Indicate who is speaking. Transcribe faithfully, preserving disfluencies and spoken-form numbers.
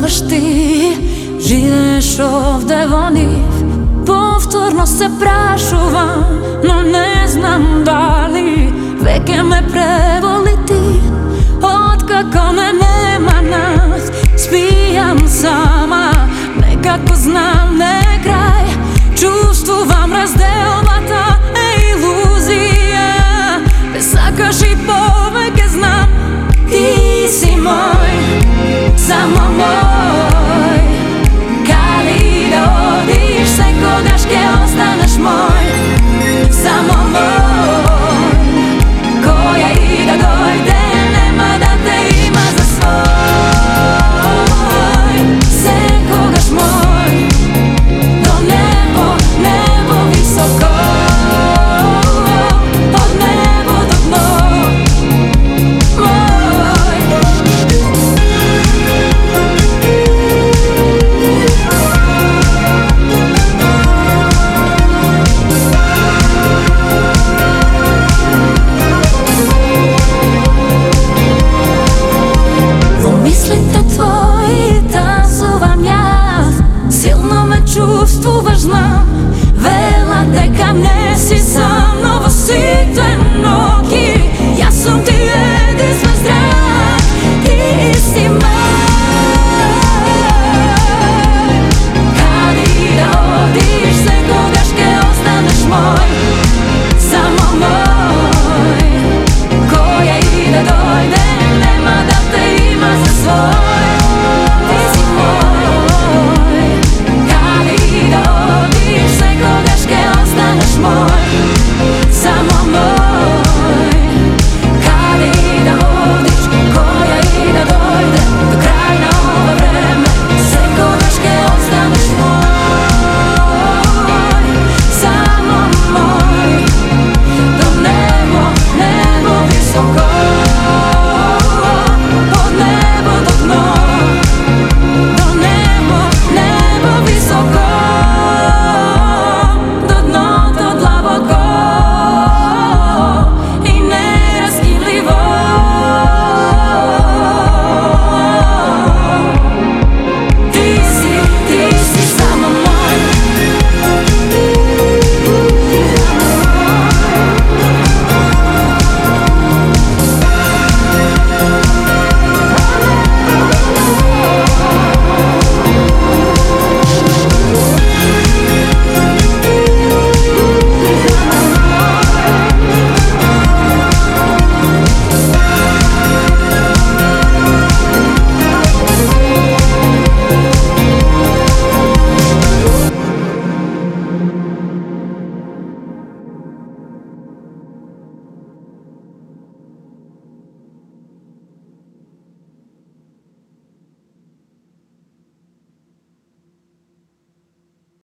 Speaker 1: baš ti živeš ovde voniv. Povtorno se prašuvam, no ne znam da li veke me prevoliti. Otkako me nema nas, spijam sama, nekako znam ne kraj. Čustvuvam razdelata iluzija, bez sakaš i poveke znam. Ti si moj, samo moj. Kali da odiš se ko daške, ostaneš moj, samo moj. Koja i da dojde, nema da te ima za svoj. Se kogaš moj, do nebo, nebo visoko, od nebo do dno, moj. Mislite tvoji, tancuvam ja, silno me čustvuvaš, znam. Vela te kam ne si sam.